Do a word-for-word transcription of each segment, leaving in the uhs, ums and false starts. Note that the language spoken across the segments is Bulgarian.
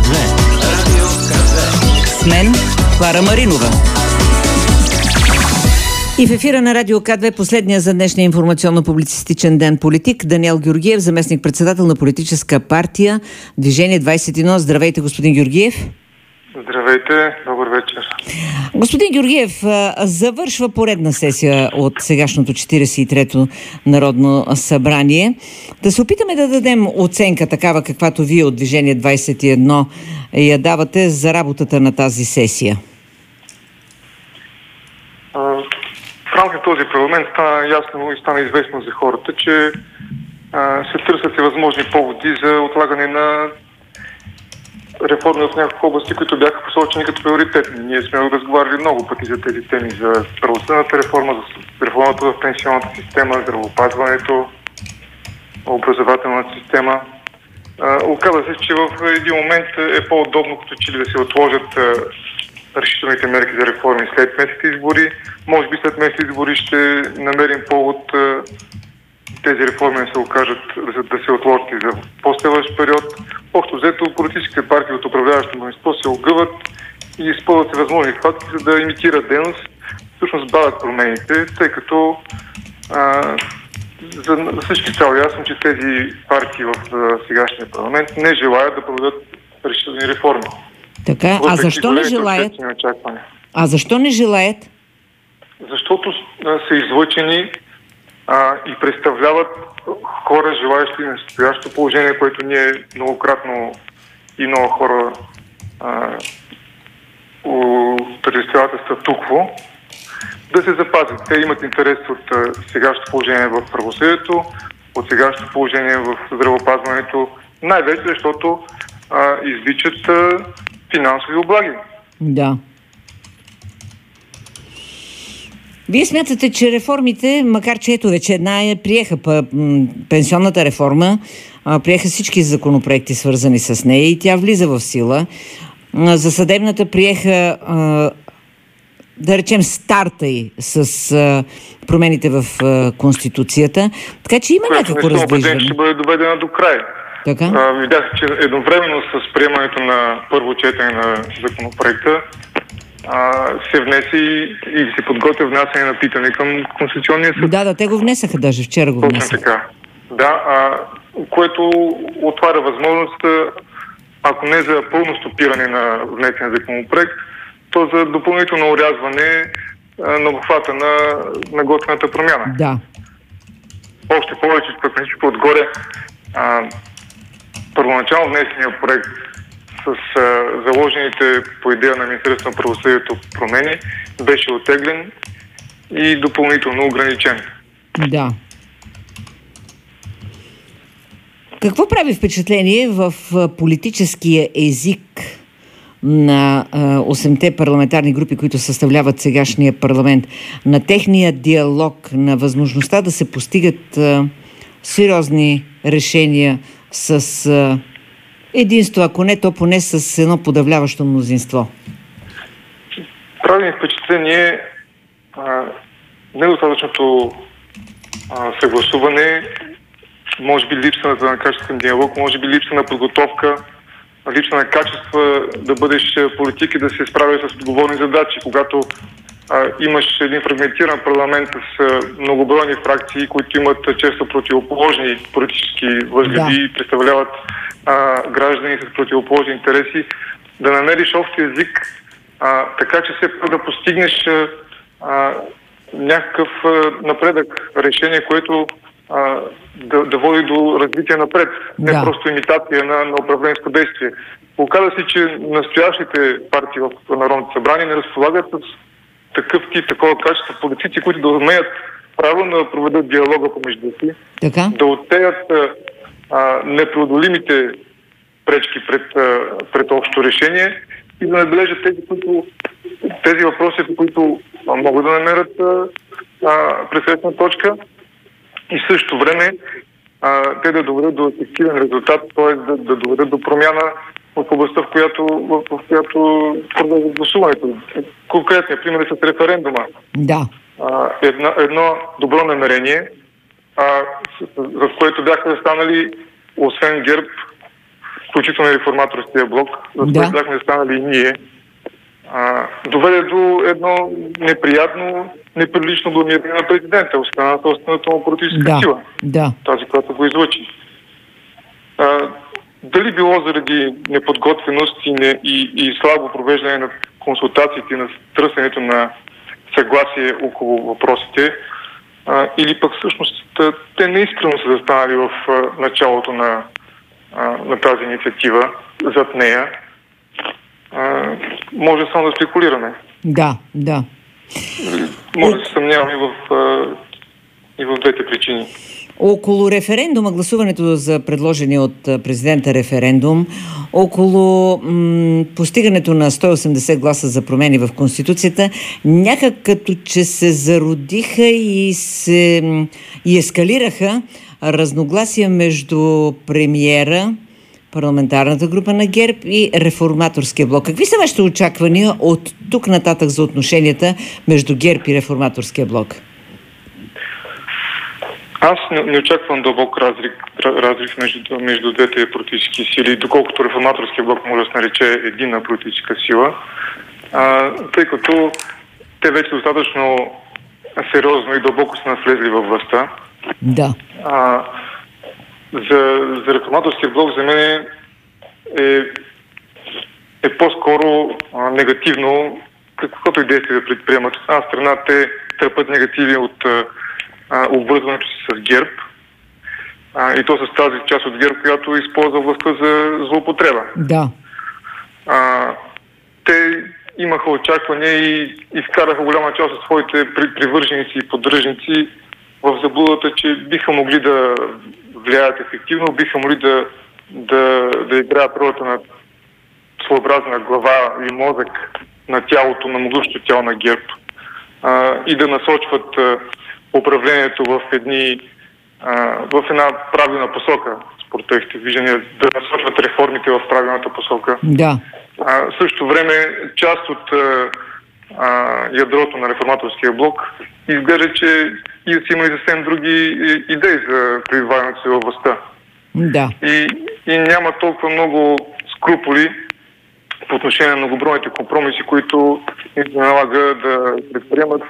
две. Радио К две. С мен Клара Маринова. И в ефира на Радио К две последния за днешния информационно-публицистичен ден политик Даниел Георгиев, заместник-председател на политическа партия Движение двайсет и едно. Здравейте, господин Георгиев. Здравейте, добър вечер. Господин Георгиев, завършва поредна сесия от сегашното четирийсет и трето Народно събрание. Да се опитаме да дадем оценка такава, каквато вие от Движение двайсет и едно я давате за работата на тази сесия. В рамките на този парламент стана ясно и стана известно за хората, че а, се търсят и възможни поводи за отлагане на реформи в няколко области, които бяха посочени като приоритетни. Ние сме разговаряли много пъти за тези теми, за правосъдната реформа, за реформата в пенсионната система, здравеопазването, образователната система. А, оказва се, че в един момент е по-удобно като че ли да се отложат а, решителните мерки за реформи след местните избори. Може би след местните избори ще намерим повод а, тези реформи да се окажат, да, да се отложат и за по-следващ период. Общо взето, политическите партии от управляващото мнозинство се огъват и използват всевъзможни факти, за да имитират дейност, всъщност бавят промените, тъй като а, за, за всички става ясно, че тези партии в сегашния парламент не желаят да проведат решителни реформи. Така, а защо не желаят? А защо не желаят? Защото а, са излъчени а, и представляват хора, желаещи на настоящото положение, което ние многократно и много хора отържествяват статукво, да се запазят. Те имат интерес от а, сегашното положение в правосъдието, от сегашното положение в здравеопазването, най-вече защото а, извличат а, финансови облаги. Да. Вие смятате, че реформите, макар че ето вече една е, приеха пенсионната реформа, приеха всички законопроекти свързани с нея и тя влиза в сила. За съдебната приеха, да речем, старта й с промените в Конституцията. Така че има някакво раздвижване. Ще бъде доведена до край. Така? А, видях, че едновременно с приемането на първо четене на законопроекта а, се внесе и, и се подготвя внасяне на питане към Конституционния съд. Да, да, те го внесаха даже, вчера го внесаха. Точно така. Да, а, което отваря възможност, ако не за пълно стопиране на внесен законопроект, то за допълнително урязване а, на обхвата на, на готвената промяна. Да. Още повече, пък всичко отгоре, а, първоначално внесения проект с а, заложените по идея на Министерството на правосъдието промени беше оттеглен и допълнително ограничен. Да. Какво прави впечатление в политическия език на осемте парламентарни групи, които съставляват сегашния парламент, на техния диалог, на възможността да се постигат а, сериозни решения с а, единство, ако не, то поне с едно подавляващо мнозинство? Прави впечатление а, недостатъчното а, съгласуване, може би липса на качествен диалог, може би липса на подготовка, липса на качества да бъдеш политик и да се справиш с отговорни задачи. Когато а, имаш един фрагментиран парламент с а, многобройни фракции, които имат често противоположни политически възгледи да. и представляват а, граждани с противоположни интереси, да намериш общ език, а, така че все пак да постигнеш а, а, някакъв а, напредък, решение, което а, да, да води до развитие напред, не да. просто имитация на, на управленско действие. Оказва се, че настоящите партии в Народното събрание не разполагат с такъв тип, такова качество политици, които да умеят правилно да проведат диалога помежду си, така? да оттеят а, непреодолимите пречки пред, а, пред общо решение и да набележат тези, които, тези въпроси, които а, могат да намерят пресечна точка и в същото време а, те да доведат до ефективен резултат, т.е. Да, да доведат до промяна в областта, в която, в, в която продължи гласуването. Конкретният пример е с референдума. Да. А, едно, едно добро намерение, а, в което бяха застанали, освен ГЕРБ, включително и реформаторския блок, за да. това бяхме станали и ние, а, доведе до едно неприятно, неприлично бламиране на президента от страна на собствената му политическа да. сила. Да. Тази, която го излъчи. А, дали било заради неподготвеност и, не, и, и слабо провеждане на консултациите, на търсенето на съгласие около въпросите, а, или пък всъщност те неискрено са застанали в а, началото на, а, на тази инициатива, зад нея, а, може само да спекулираме. Да, да. Може да се съмняваме и в, а, и в двете причини. Около референдума, гласуването за предложения от президента референдум, около м- постигането на сто и осемдесет гласа за промени в Конституцията, някак като че се зародиха и се и ескалираха разногласия между премиера, парламентарната група на ГЕРБ и реформаторския блок. Какви са вашите очаквания от тук нататък за отношенията между ГЕРБ и реформаторския блок? Аз не, не очаквам дълбок разрив, разрив между, между двете политически сили, доколкото реформаторския блок може да се нарече единна политическа сила, а, тъй като те вече достатъчно сериозно и дълбоко са навлезли във властта. Да. А, за, за реформаторския блок за мен е, е по-скоро а, негативно, каквото и действие да предприемат. От една страна те търпят негативи от обвързването си с ГЕРБ, а, и то с тази част от ГЕРБ, която използва властта за злоупотреба. Да. А, те имаха очаквания и, и вкараха голяма част от своите при, привърженици и поддръжници в заблудата, че биха могли да влияят ефективно, биха могли да, да, да играят ролята на своеобразна глава и мозък на тялото, на могъщото тяло на ГЕРБ, а, и да насочват а, управлението в едни а, в една правилна посока, според техните виждания, да насочват реформите в правилната посока. Да. А, в същото време част от а, а, ядрото на реформаторския блок изглежда, че и са имали съвсем други идеи за пребиваването си във властта. Да. И, и няма толкова много скруполи по отношение на многобройните компромиси, които им се налага да предприемат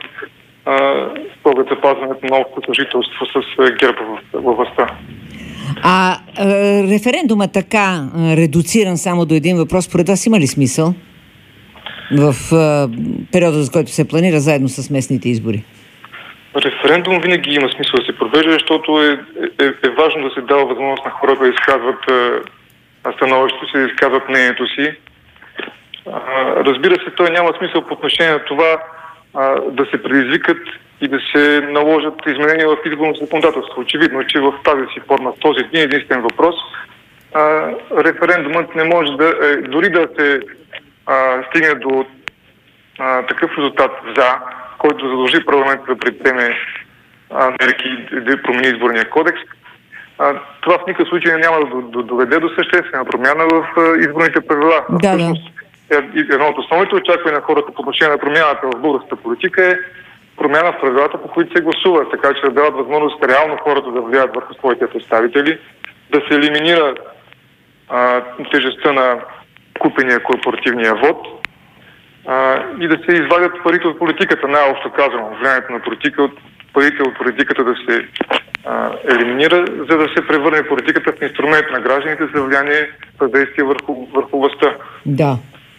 с оглед запазването на общото съжителство с ГЕРБ във властта. А е, референдума така редуциран само до един въпрос, според вас има ли смисъл в е, периода, за който се планира заедно с местните избори? Референдум винаги има смисъл да се провежда, защото е, е, е важно да се дава възможност на хората да изказват е, становището си, да изказват мнението си. А, разбира се, той няма смисъл по отношение на това а, да се предизвикат и да се наложат изменения в изборното законодателство. Очевидно е, че в тази си форма, този един единствен въпрос, а, референдумът не може да, е, дори да се а, стигне до а, такъв резултат за, който задължи парламента да предприеме мерки да промени изборния кодекс, а, това в никакъв случай няма да доведе до съществена промяна в а, изборните правила. Да, да. Едно от основните очаквания на хората по отношение на промяната в българската политика е промяна в правилата, по които се гласува, така че да дават възможност реално хората да влияят върху своите представители, да се елиминира а, тежестта на купения корпоративния вод а, и да се извадят парите от политиката, най-общо казано, влиянието на политика, от парите от политиката да се а, елиминира, за да се превърне политиката в инструмент на гражданите за влияние, въздействие върху, върху властта. Да.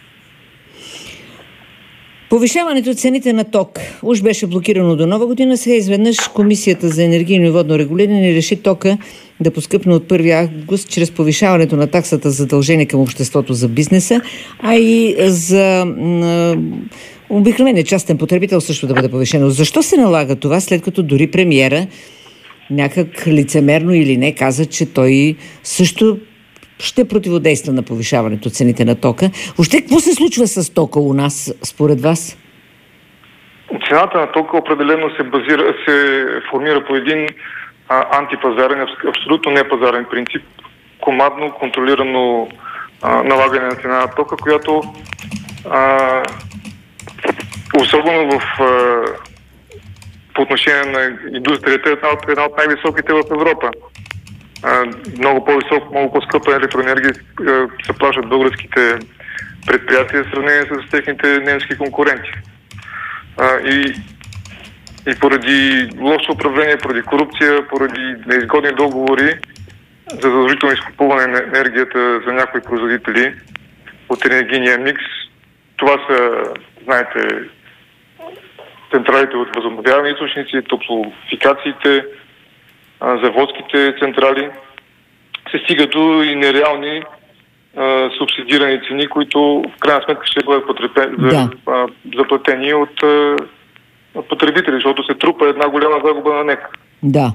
Повишаването цените на ток уж беше блокирано до нова година. Сега изведнъж Комисията за енергийно и водно регулиране реши тока да поскъпне от първи август чрез повишаването на таксата за задължение към обществото за бизнеса, а и за обикновения частен потребител също да бъде повишено. Защо се налага това, след като дори премиера някак лицемерно или не каза, че той също ще противодейства на повишаването цените на тока? Въобще, какво се случва с тока у нас, според вас? Цената на тока определено се базира, се формира по един а, антипазарен, абсолютно непазарен принцип, командно, контролирано а, налагане на цена на тока, която а, особено в а, по отношение на индустрията е една от, една от най-високите в Европа. много по-висок, много по-скъпа електроенергия се плащат българските предприятия в сравнение с техните немски конкуренти. И, и поради лошо управление, поради корупция, поради неизгодни договори за задължително изкупуване на енергията за някои производители от енергийния микс, това са, знаете, централите от възобновяеми източници, топлофикациите, заводските централи, се стига до и нереални а, субсидирани цени, които в крайна сметка ще бъдат потребени, да. а, заплатени от, а, от потребители, защото се трупа една голяма загуба на НЕК. Да.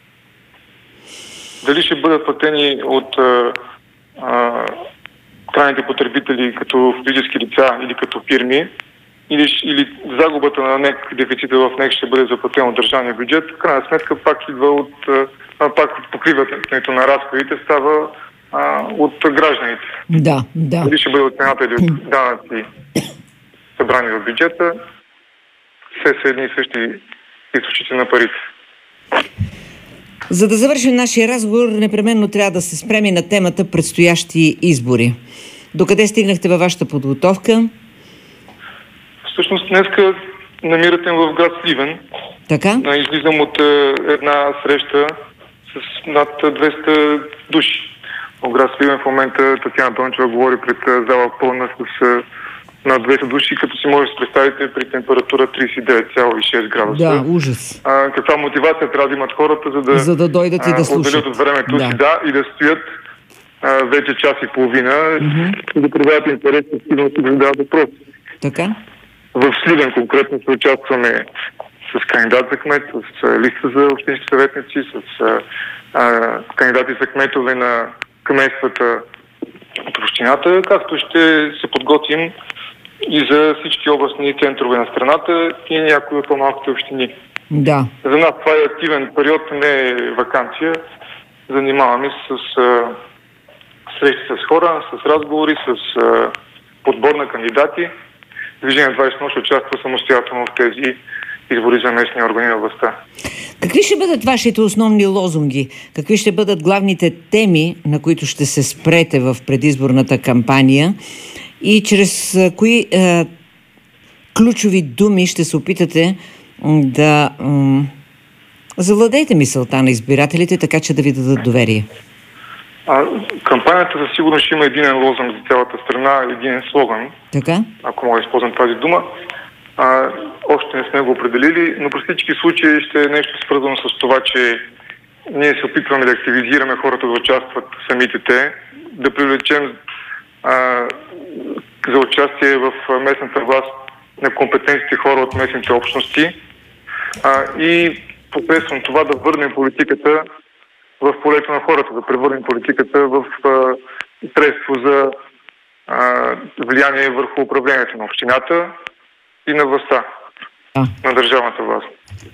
Дали ще бъдат платени от а, а, крайните потребители като физически лица или като фирми, или, или загубата на НЕК, дефицита в НЕК ще бъде заплатен от държавния бюджет, в крайна сметка пак идва от а, пак покриването на разходите става а, от гражданите. Да, да. Дали ще бъде от цената или от данъци събрани в бюджета, все са едни и същи източници на парите. За да завършим нашия разговор, непременно трябва да се спреми на темата предстоящи избори. Докъде стигнахте във вашата подготовка? Всъщност днеска намирате в град Сливен. Така? Излизам от една среща с над двеста души. В град Сливен в момента Татяна Дончева говори пред зала пълна с над двеста души, като си може да се представите при температура тридесет и девет цяло и шест градуса. Да, ужас. А, каква мотивация трябва да имат хората, за да, за да дойдат и да слушат. Отделят от времето да. си, да, и да стоят а, вече час и половина, mm-hmm. и да проявяват интерес и сигурно си да задават въпроси. Така? В Сливен конкретно се участваме с кандидат за кмет, с листа за общински съветници, с а, а, кандидати за кметове на кметствата от общината, както ще се подготвим и за всички областни центрове на страната и някои от по-малките общини. Да. За нас това е активен период, не е ваканция. Занимаваме се с а, срещи с хора, с разговори, с а, подбор на кандидати. Движение двадесет ще участва самостоятелно в тези избори за местни органи на властта. Какви ще бъдат вашите основни лозунги? Какви ще бъдат главните теми, на които ще се спрете в предизборната кампания? И чрез кои е, ключови думи ще се опитате да м, завладеете мисълта на избирателите, така че да ви дадат доверие? А, кампанията със сигурност ще има единен лозунг за цялата страна, един слоган, така? Ако мога да използвам тази дума. А, още не сме го определили, но при всички случаи ще е нещо свързано с това, че ние се опитваме да активизираме хората да участват самите те, да привлечем а, за участие в местната власт на компетентните хора от местните общности а, и посредством това да върнем политиката в полето на хората, да превърнем политиката в а, средство за а, влияние върху управлението на общината и на властта, а. на държавната власт.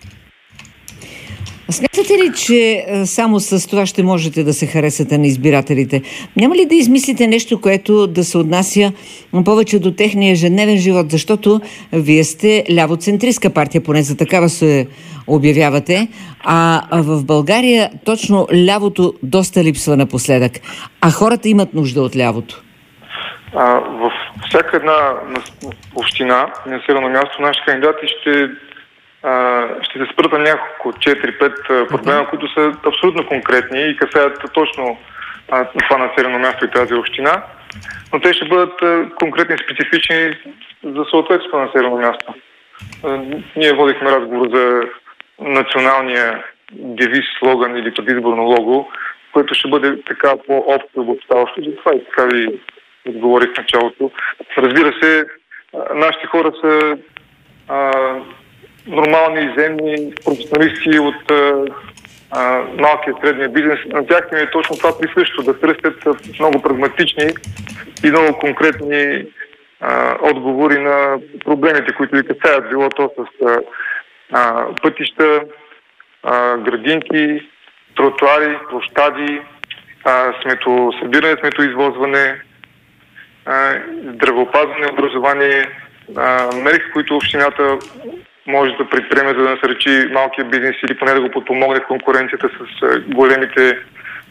Смятате ли, че само с това ще можете да се харесате на избирателите? Няма ли да измислите нещо, което да се отнася повече до техния ежедневен живот? Защото вие сте лявоцентристка партия, поне за такава се обявявате, а в България точно лявото доста липсва напоследък, а хората имат нужда от лявото. А, в всяка една община, населено място, наши кандидати ще Uh, ще се спрат на няколко четири-пет uh, проблема, okay. които са абсолютно конкретни и касаят точно uh, това населено място и тази община, но те ще бъдат uh, конкретни и специфични за съответството на населено място. Uh, ние водихме разговор за националния девиз, слоган или предизборно лого, което ще бъде така по-общо обобщаващо. Затова и така ви отговорих в началото. Разбира се, uh, нашите хора са uh, нормални, земни професионалисти от а, а, малкия и средния бизнес. На тях ми е точно това присъщо, да търсят много прагматични и много конкретни а, отговори на проблемите, които ви касаят, било то с а, а, пътища, а, градинки, тротуари, площади, а, сметосъбиране, сметоизвозване, а, здравеопазване, образование, а, мерки, които общината може да предприеме, за да насърчи малкия бизнес или поне да го подпомогне в конкуренцията с големите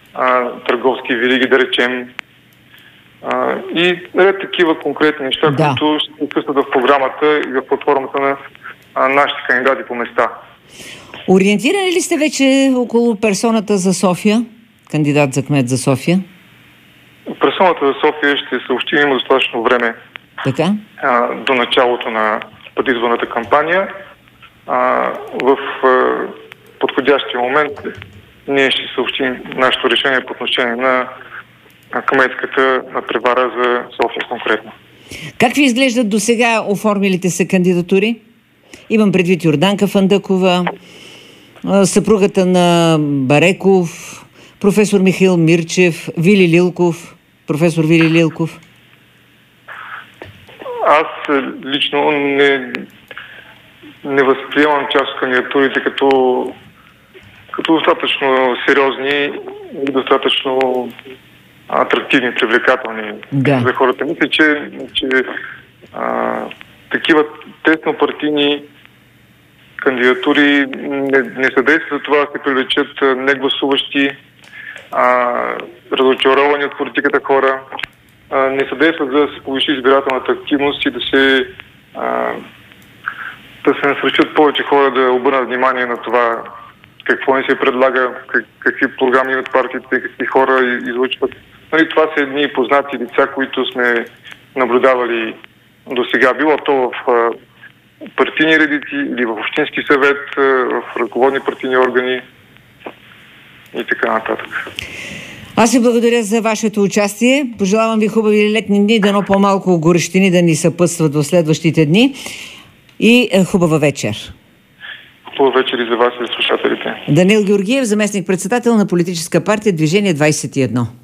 а, търговски вериги, да речем. А, и ред такива конкретни неща, да. които ще се вписват в програмата и в платформата на а, нашите кандидати по места. Ориентирани ли сте вече около персоната за София? Кандидат за кмет за София? Персоната за София ще съобщи, има достатъчно време така? А, до началото на предизборната кампания. А, в а, подходящия момент ние ще съобщим нашето решение по отношение на кметската надпревара за София конкретно. Как ви изглеждат до сега оформилите се кандидатури? Имам предвид Йорданка Фандъкова, съпругата на Бареков, професор Михаил Мирчев, Вили Лилков, професор Вили Лилков. Аз лично не, не възприемам част от кандидатурите като, като достатъчно сериозни и достатъчно атрактивни, привлекателни да. за хората. Мисля, че, че а, такива теснопартийни кандидатури не, не съдействат за това да се привлечат негласуващи, а, разочаровани от политиката хора, а, не съдействат за да се повиши избирателната активност и да се а, да се насръчат повече хора да обърнат внимание на това какво ни се предлага, как, какви програми имат партиите, какви хора излъчват. Нали, това са едни познати лица, които сме наблюдавали до сега. Било то в а, партийни редици или в общински съвет, а, в ръководни партийни органи и така нататък. Аз ви благодаря за вашето участие. Пожелавам ви хубави летни дни, дано по-малко горещини да ни съпътстват в следващите дни. И е, хубава вечер. Хубава вечер и за вас и за слушателите. Даниил Георгиев, заместник-председател на политическа партия Движение двайсет и едно.